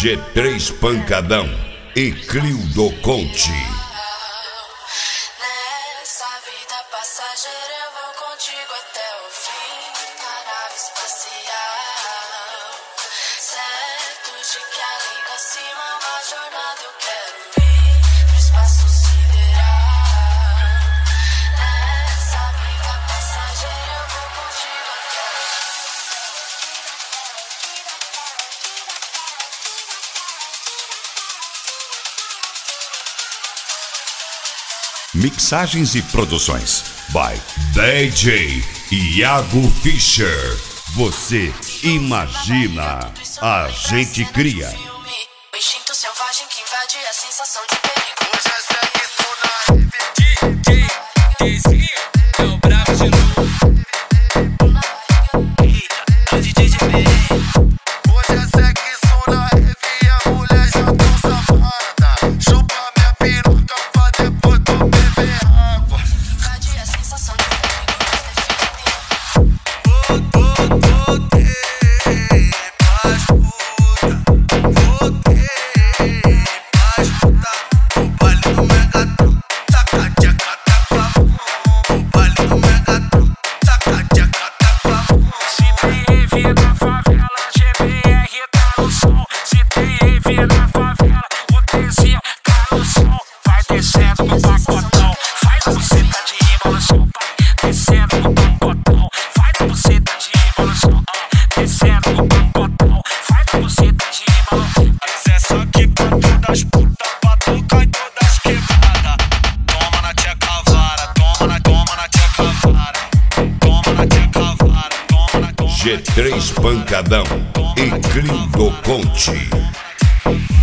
G3 Pancadão e Clio Conte. Nessa vida passageira eu vou contigo até o fim da nave espacial. Certo de que além da cima uma jornada eu quero ir pro espaço sideral. Nessa vida passageira eu vou contigo até o Mixagens e produções by DJ Iago Fischer. Você imagina, a gente cria. o instinto selvagem que invade a sensação de perigo. Hoje é isso na DJ Desi, é o brabo de novo. Eita, o DJ de bem. Hoje é sexo na rave e a mulher já tão safada. Chupa minha piroca pra depois tu beber água. Invade a sensação de perigo. G3 Pancadão e Clio Conte.